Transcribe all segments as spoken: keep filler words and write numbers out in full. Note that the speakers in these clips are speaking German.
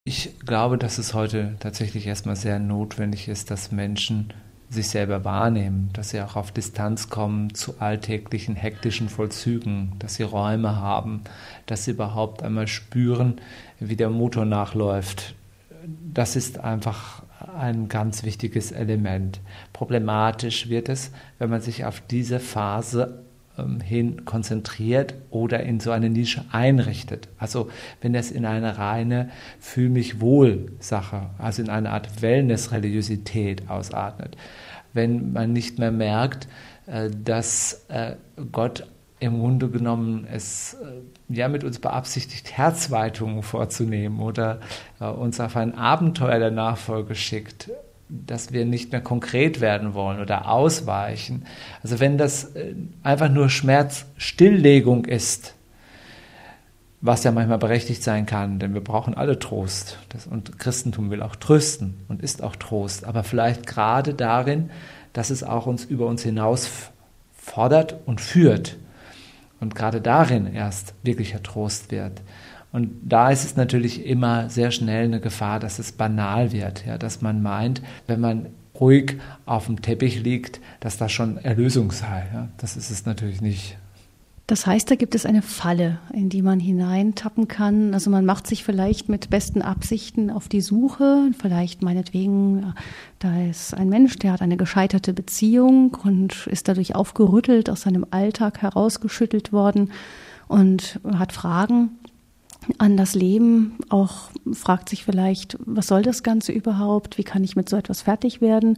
Ich glaube, dass es heute tatsächlich erstmal sehr notwendig ist, dass Menschen sich selber wahrnehmen, dass sie auch auf Distanz kommen zu alltäglichen, hektischen Vollzügen, dass sie Räume haben, dass sie überhaupt einmal spüren, wie der Motor nachläuft. Das ist einfach ein ganz wichtiges Element. Problematisch wird es, wenn man sich auf diese Phase hin konzentriert oder in so eine Nische einrichtet. Also wenn es in eine reine Fühl-mich-wohl-Sache, also in eine Art Wellness-Religiosität ausartet. Wenn man nicht mehr merkt, dass Gott im Grunde genommen es ja mit uns beabsichtigt, Herzweitungen vorzunehmen oder uns auf ein Abenteuer der Nachfolge schickt, dass wir nicht mehr konkret werden wollen oder ausweichen. Also wenn das einfach nur Schmerzstilllegung ist, was ja manchmal berechtigt sein kann, denn wir brauchen alle Trost. Das, und Christentum will auch trösten und ist auch Trost, aber vielleicht gerade darin, dass es auch uns über uns hinaus fordert und führt und gerade darin erst wirklicher Trost wird. Und da ist es natürlich immer sehr schnell eine Gefahr, dass es banal wird, ja, dass man meint, wenn man ruhig auf dem Teppich liegt, dass das schon Erlösung sei. Ja. Das ist es natürlich nicht. Das heißt, da gibt es eine Falle, in die man hineintappen kann. Also man macht sich vielleicht mit besten Absichten auf die Suche. Vielleicht meinetwegen, da ist ein Mensch, der hat eine gescheiterte Beziehung und ist dadurch aufgerüttelt, aus seinem Alltag herausgeschüttelt worden und hat Fragen an das Leben, auch fragt sich vielleicht, was soll das Ganze überhaupt, wie kann ich mit so etwas fertig werden?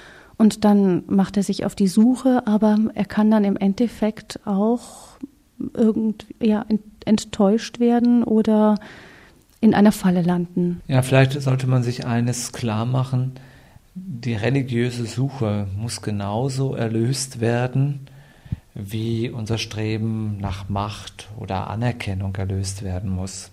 Und dann macht er sich auf die Suche, aber er kann dann im Endeffekt auch irgend, ja, enttäuscht werden oder in einer Falle landen. Ja, vielleicht sollte man sich eines klar machen, die religiöse Suche muss genauso erlöst werden, wie unser Streben nach Macht oder Anerkennung erlöst werden muss.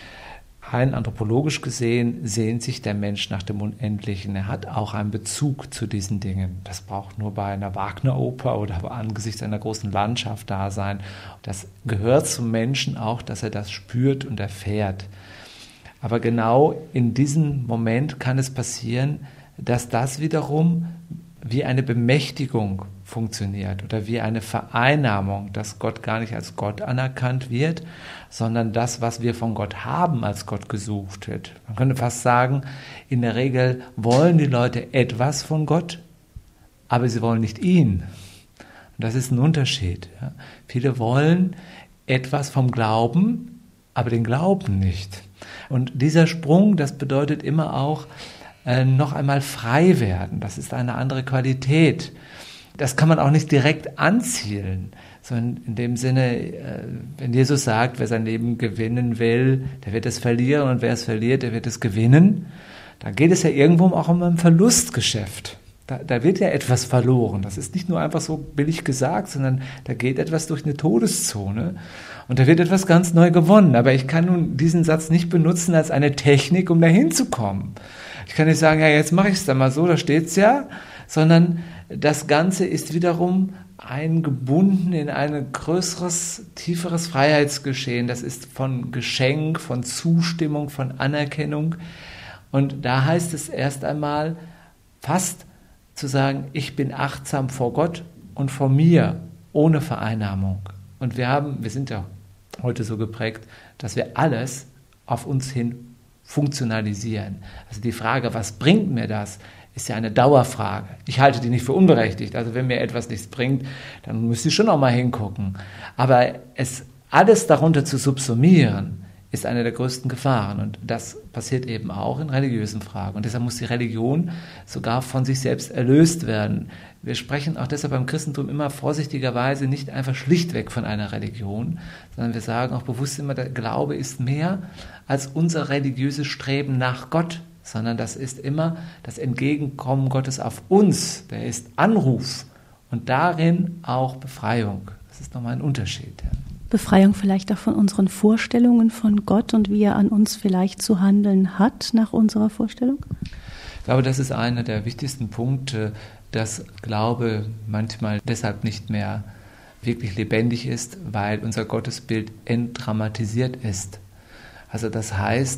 Rein anthropologisch gesehen sehnt sich der Mensch nach dem Unendlichen. Er hat auch einen Bezug zu diesen Dingen. Das braucht nur bei einer Wagner-Oper oder angesichts einer großen Landschaft da sein. Das gehört zum Menschen auch, dass er das spürt und erfährt. Aber genau in diesem Moment kann es passieren, dass das wiederum wie eine Bemächtigung funktioniert oder wie eine Vereinnahmung, dass Gott gar nicht als Gott anerkannt wird, sondern das, was wir von Gott haben, als Gott gesucht wird. Man könnte fast sagen, in der Regel wollen die Leute etwas von Gott, aber sie wollen nicht ihn. Und das ist ein Unterschied. Ja. Viele wollen etwas vom Glauben, aber den Glauben nicht. Und dieser Sprung, das bedeutet immer auch, noch einmal frei werden. Das ist eine andere Qualität. Das kann man auch nicht direkt anzielen, sondern in dem Sinne, wenn Jesus sagt, wer sein Leben gewinnen will, der wird es verlieren und wer es verliert, der wird es gewinnen, da geht es ja irgendwo auch um ein Verlustgeschäft. Da, da wird ja etwas verloren. Das ist nicht nur einfach so billig gesagt, sondern da geht etwas durch eine Todeszone und da wird etwas ganz neu gewonnen. Aber ich kann nun diesen Satz nicht benutzen als eine Technik, um dahin zu kommen. Ich kann nicht sagen, ja, jetzt mache ich es dann mal so, da steht's ja, sondern das Ganze ist wiederum eingebunden in ein größeres, tieferes Freiheitsgeschehen. Das ist von Geschenk, von Zustimmung, von Anerkennung. Und da heißt es erst einmal fast zu sagen, ich bin achtsam vor Gott und vor mir, ohne Vereinnahmung. Und wir haben, wir sind ja heute so geprägt, dass wir alles auf uns hin funktionalisieren. Also die Frage, was bringt mir das, ist ja eine Dauerfrage. Ich halte die nicht für unberechtigt. Also wenn mir etwas nichts bringt, dann müsste ich schon auch mal hingucken. Aber es alles darunter zu subsumieren, ist eine der größten Gefahren. Und das passiert eben auch in religiösen Fragen. Und deshalb muss die Religion sogar von sich selbst erlöst werden. Wir sprechen auch deshalb beim Christentum immer vorsichtigerweise nicht einfach schlichtweg von einer Religion, sondern wir sagen auch bewusst immer, der Glaube ist mehr als unser religiöses Streben nach Gott, sondern das ist immer das Entgegenkommen Gottes auf uns. Der ist Anruf und darin auch Befreiung. Das ist nochmal ein Unterschied. Ja. Befreiung vielleicht auch von unseren Vorstellungen von Gott und wie er an uns vielleicht zu handeln hat nach unserer Vorstellung? Ich glaube, das ist einer der wichtigsten Punkte, dass Glaube manchmal deshalb nicht mehr wirklich lebendig ist, weil unser Gottesbild entdramatisiert ist. Also das heißt,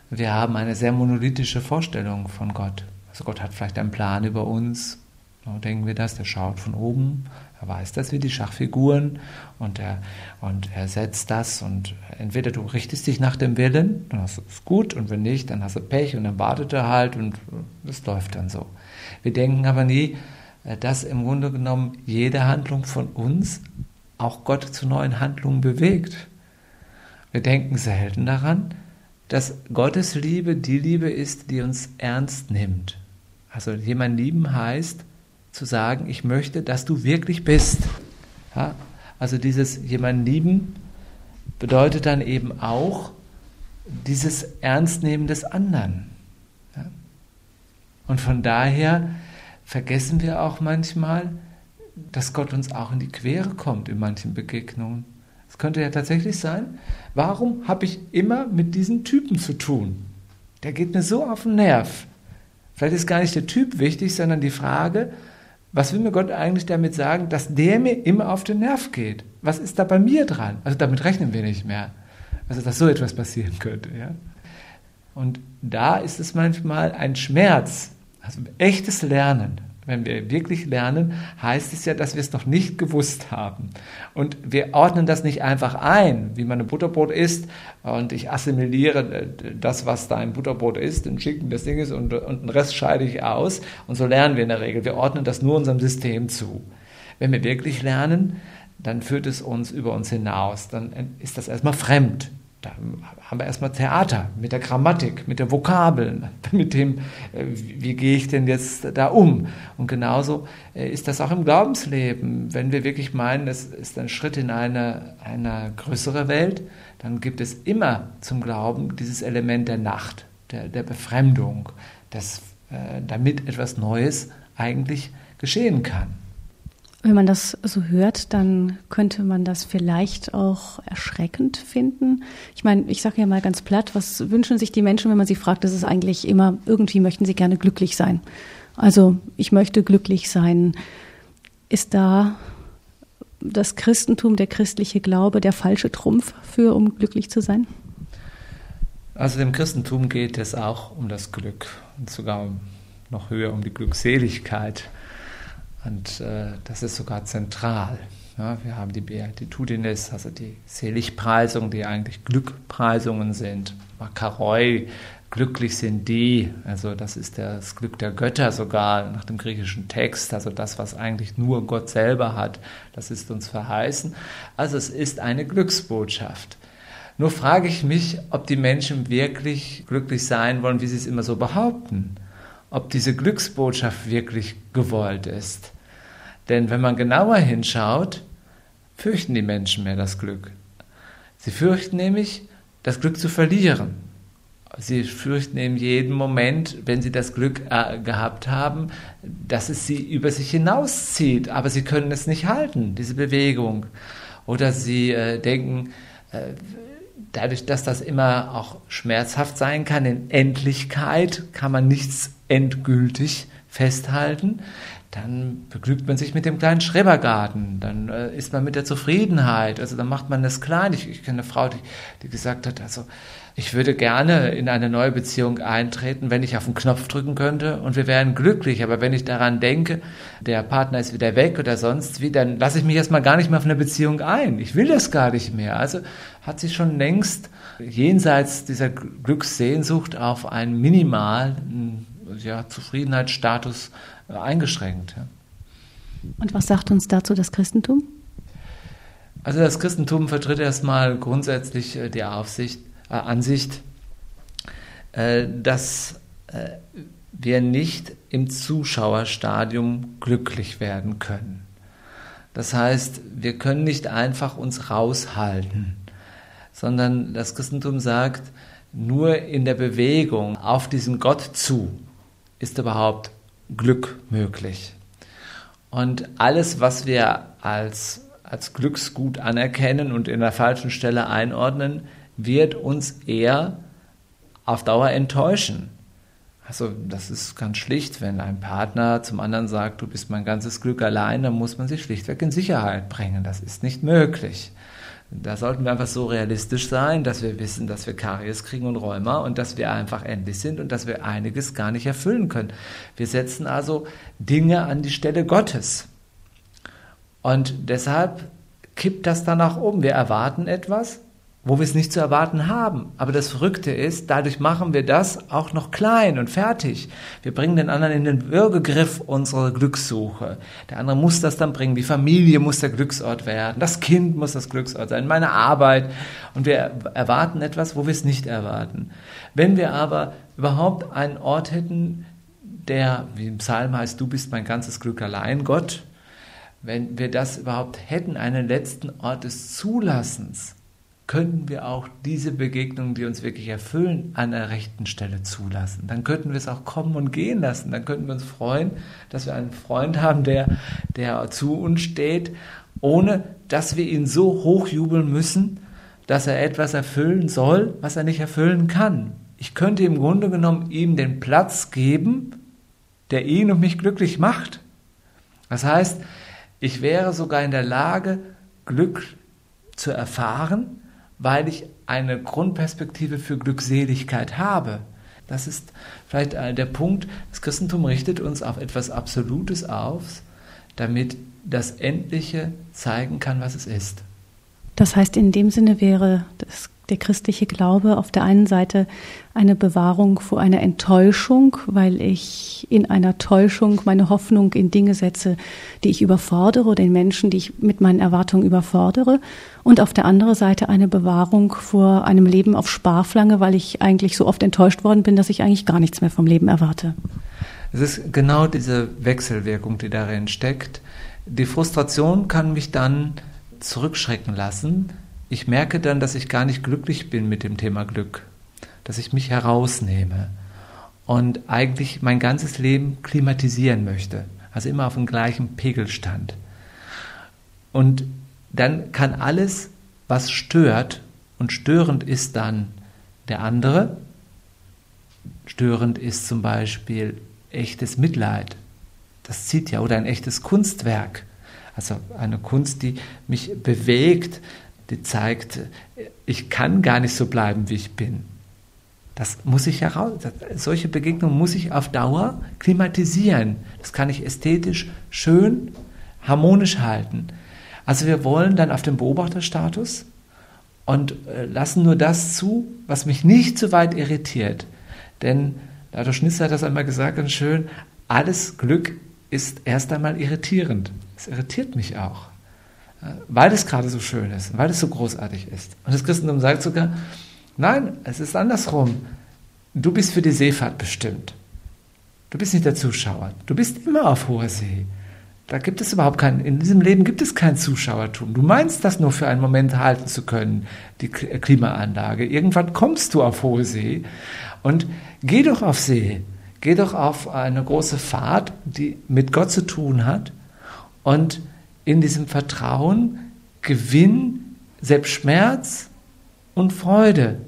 wir haben eine sehr monolithische Vorstellung von Gott. Also Gott hat vielleicht einen Plan über uns, so denken wir das, der schaut von oben, er weiß das wie die Schachfiguren und er, und er setzt das und entweder du richtest dich nach dem Willen, dann hast du es gut und wenn nicht, dann hast du Pech und dann wartet er halt und es läuft dann so. Wir denken aber nie, dass im Grunde genommen jede Handlung von uns auch Gott zu neuen Handlungen bewegt. Wir denken selten daran, dass Gottes Liebe die Liebe ist, die uns ernst nimmt. Also jemanden lieben heißt, zu sagen, ich möchte, dass du wirklich bist. Ja? Also dieses jemanden lieben bedeutet dann eben auch dieses Ernstnehmen des anderen. Ja? Und von daher vergessen wir auch manchmal, dass Gott uns auch in die Quere kommt in manchen Begegnungen. Es könnte ja tatsächlich sein, warum habe ich immer mit diesen Typen zu tun? Der geht mir so auf den Nerv. Vielleicht ist gar nicht der Typ wichtig, sondern die Frage, was will mir Gott eigentlich damit sagen, dass der mir immer auf den Nerv geht? Was ist da bei mir dran? Also damit rechnen wir nicht mehr. Also dass so etwas passieren könnte. Ja? Und da ist es manchmal ein Schmerz, also echtes Lernen. Wenn wir wirklich lernen, heißt es ja, dass wir es noch nicht gewusst haben. Und wir ordnen das nicht einfach ein, wie man ein Butterbrot isst und ich assimiliere das, was da ein Butterbrot ist, ein Schinken das Ding ist und, und den Rest scheide ich aus. Und so lernen wir in der Regel. Wir ordnen das nur unserem System zu. Wenn wir wirklich lernen, dann führt es uns über uns hinaus. Dann ist das erstmal fremd. Da haben wir erstmal Theater mit der Grammatik, mit den Vokabeln, mit dem, wie gehe ich denn jetzt da um? Und genauso ist das auch im Glaubensleben. Wenn wir wirklich meinen, es ist ein Schritt in eine, eine größere Welt, dann gibt es immer zum Glauben dieses Element der Nacht, der, der Befremdung, das, äh, damit etwas Neues eigentlich geschehen kann. Wenn man das so hört, dann könnte man das vielleicht auch erschreckend finden. Ich meine, ich sage ja mal ganz platt, was wünschen sich die Menschen, wenn man sie fragt, das ist eigentlich immer, irgendwie möchten sie gerne glücklich sein. Also ich möchte glücklich sein. Ist da das Christentum, der christliche Glaube, der falsche Trumpf für, um glücklich zu sein? Also dem Christentum geht es auch um das Glück und sogar noch höher um die Glückseligkeit. Und äh, das ist sogar zentral. Ja, wir haben die Beatitudines, also die Seligpreisungen, die eigentlich Glückpreisungen sind. Makaroi, glücklich sind die, also das ist das Glück der Götter sogar nach dem griechischen Text, also das, was eigentlich nur Gott selber hat, das ist uns verheißen. Also es ist eine Glücksbotschaft. Nur frage ich mich, ob die Menschen wirklich glücklich sein wollen, wie sie es immer so behaupten. Ob diese Glücksbotschaft wirklich gewollt ist. Denn wenn man genauer hinschaut, fürchten die Menschen mehr das Glück. Sie fürchten nämlich, das Glück zu verlieren. Sie fürchten in jedem Moment, wenn sie das Glück äh, gehabt haben, dass es sie über sich hinauszieht, aber sie können es nicht halten, diese Bewegung. Oder sie äh, denken, äh, dadurch, dass das immer auch schmerzhaft sein kann, in Endlichkeit kann man nichts endgültig festhalten, dann begnügt man sich mit dem kleinen Schrebergarten, dann äh, ist man mit der Zufriedenheit, also dann macht man das klein. Ich, ich kenne eine Frau, die, die gesagt hat, also ich würde gerne in eine neue Beziehung eintreten, wenn ich auf den Knopf drücken könnte und wir wären glücklich, aber wenn ich daran denke, der Partner ist wieder weg oder sonst wie, dann lasse ich mich erstmal gar nicht mehr auf eine Beziehung ein. Ich will das gar nicht mehr. Also hat sie schon längst jenseits dieser Glückssehnsucht auf einen minimalen ja, Zufriedenheitsstatus eingeschränkt. Ja. Und was sagt uns dazu das Christentum? Also das Christentum vertritt erstmal grundsätzlich die Aufsicht, äh, Ansicht, äh, dass äh, wir nicht im Zuschauerstadium glücklich werden können. Das heißt, wir können nicht einfach uns raushalten, sondern das Christentum sagt, nur in der Bewegung auf diesen Gott zu ist überhaupt Glück möglich. Und alles, was wir als, als Glücksgut anerkennen und in der falschen Stelle einordnen, wird uns eher auf Dauer enttäuschen. Also das ist ganz schlicht, wenn ein Partner zum anderen sagt, du bist mein ganzes Glück allein, dann muss man sich schlichtweg in Sicherheit bringen. Das ist nicht möglich. Da sollten wir einfach so realistisch sein, dass wir wissen, dass wir Karies kriegen und Rheuma und dass wir einfach endlich sind und dass wir einiges gar nicht erfüllen können. Wir setzen also Dinge an die Stelle Gottes. Und deshalb kippt das dann nach oben. Wir erwarten etwas, wo wir es nicht zu erwarten haben. Aber das Verrückte ist, dadurch machen wir das auch noch klein und fertig. Wir bringen den anderen in den Würgegriff unserer Glückssuche. Der andere muss das dann bringen. Die Familie muss der Glücksort werden. Das Kind muss das Glücksort sein. Meine Arbeit. Und wir erwarten etwas, wo wir es nicht erwarten. Wenn wir aber überhaupt einen Ort hätten, der, wie im Psalm heißt, du bist mein ganzes Glück allein, Gott, wenn wir das überhaupt hätten, einen letzten Ort des Zulassens, könnten wir auch diese Begegnungen, die uns wirklich erfüllen, an der rechten Stelle zulassen. Dann könnten wir es auch kommen und gehen lassen. Dann könnten wir uns freuen, dass wir einen Freund haben, der, der zu uns steht, ohne dass wir ihn so hochjubeln müssen, dass er etwas erfüllen soll, was er nicht erfüllen kann. Ich könnte im Grunde genommen ihm den Platz geben, der ihn und mich glücklich macht. Das heißt, ich wäre sogar in der Lage, Glück zu erfahren, weil ich eine Grundperspektive für Glückseligkeit habe. Das ist vielleicht der Punkt, das Christentum richtet uns auf etwas Absolutes aus, damit das Endliche zeigen kann, was es ist. Das heißt, in dem Sinne wäre das, der christliche Glaube auf der einen Seite eine Bewahrung vor einer Enttäuschung, weil ich in einer Täuschung meine Hoffnung in Dinge setze, die ich überfordere, den Menschen, die ich mit meinen Erwartungen überfordere. Und auf der anderen Seite eine Bewahrung vor einem Leben auf Sparflamme, weil ich eigentlich so oft enttäuscht worden bin, dass ich eigentlich gar nichts mehr vom Leben erwarte. Es ist genau diese Wechselwirkung, die darin steckt. Die Frustration kann mich dann zurückschrecken lassen. Ich merke dann, dass ich gar nicht glücklich bin mit dem Thema Glück, dass ich mich herausnehme und eigentlich mein ganzes Leben klimatisieren möchte, also immer auf dem gleichen Pegelstand. Und dann kann alles, was stört, und störend ist dann der andere, störend ist zum Beispiel echtes Mitleid, das zieht ja, oder ein echtes Kunstwerk, also eine Kunst, die mich bewegt, die zeigt, ich kann gar nicht so bleiben, wie ich bin. Das muss ich heraus, solche Begegnungen muss ich auf Dauer klimatisieren. Das kann ich ästhetisch schön, harmonisch halten. Also wir wollen dann auf den Beobachterstatus und lassen nur das zu, was mich nicht zu weit irritiert. Denn Dado Schnitzer hat das einmal gesagt, ganz schön, alles Glück ist erst einmal irritierend. Es irritiert mich auch, weil es gerade so schön ist, weil es so großartig ist. Und das Christentum sagt sogar, nein, es ist andersrum. Du bist für die Seefahrt bestimmt. Du bist nicht der Zuschauer. Du bist immer auf hoher See. Da gibt es überhaupt kein, in diesem Leben gibt es kein Zuschauertum. Du meinst das nur für einen Moment halten zu können, die Klimaanlage. Irgendwann kommst du auf hohe See und geh doch auf See. Geh doch auf eine große Fahrt, die mit Gott zu tun hat und in diesem Vertrauen gewinn selbst Schmerz und Freude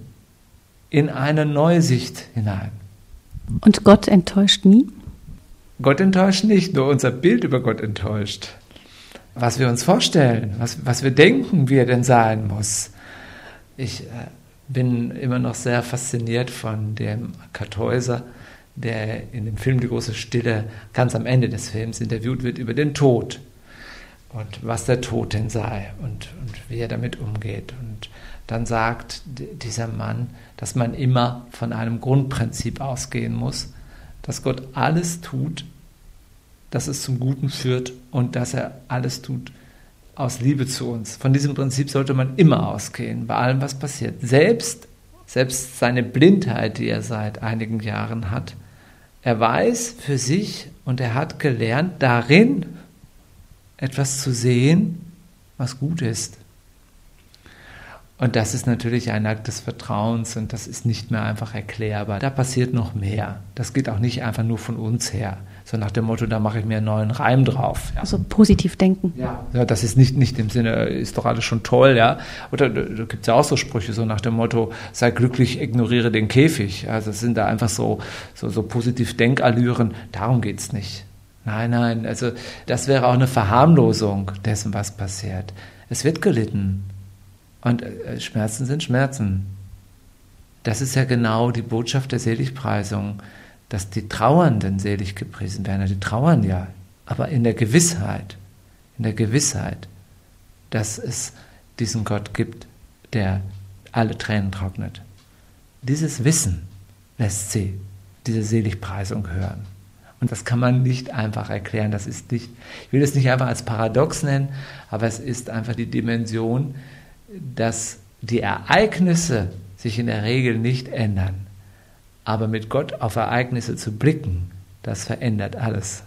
in eine neue Sicht hinein. Und Gott enttäuscht nie? Gott enttäuscht nicht, nur unser Bild über Gott enttäuscht. Was wir uns vorstellen, was, was wir denken, wie er denn sein muss. Ich äh, bin immer noch sehr fasziniert von dem Kartäuser, der in dem Film Die große Stille ganz am Ende des Films interviewt wird über den Tod und was der Tod denn sei und, und wie er damit umgeht. Und dann sagt d- dieser Mann, dass man immer von einem Grundprinzip ausgehen muss, dass Gott alles tut, dass es zum Guten führt und dass er alles tut aus Liebe zu uns. Von diesem Prinzip sollte man immer ausgehen, bei allem, was passiert. Selbst, selbst seine Blindheit, die er seit einigen Jahren hat, er weiß für sich und er hat gelernt, darin etwas zu sehen, was gut ist. Und das ist natürlich ein Akt des Vertrauens und das ist nicht mehr einfach erklärbar. Da passiert noch mehr. Das geht auch nicht einfach nur von uns her. So nach dem Motto, da mache ich mir einen neuen Reim drauf. Ja. Also positiv denken. Ja, ja, das ist nicht, nicht im Sinne, ist doch alles schon toll, ja. Oder da, da gibt es ja auch so Sprüche, so nach dem Motto, sei glücklich, ignoriere den Käfig. Also es sind da einfach so, so, so positiv Denkallüren. Darum geht es nicht. Nein, nein, also das wäre auch eine Verharmlosung dessen, was passiert. Es wird gelitten. Und äh, Schmerzen sind Schmerzen. Das ist ja genau die Botschaft der Seligpreisung, dass die Trauernden selig gepriesen werden. Die trauern ja, aber in der Gewissheit, in der Gewissheit, dass es diesen Gott gibt, der alle Tränen trocknet. Dieses Wissen lässt sie diese Seligpreisung hören. Und das kann man nicht einfach erklären. Das ist nicht, ich will es nicht einfach als Paradox nennen, aber es ist einfach die Dimension, dass die Ereignisse sich in der Regel nicht ändern. Aber mit Gott auf Ereignisse zu blicken, das verändert alles.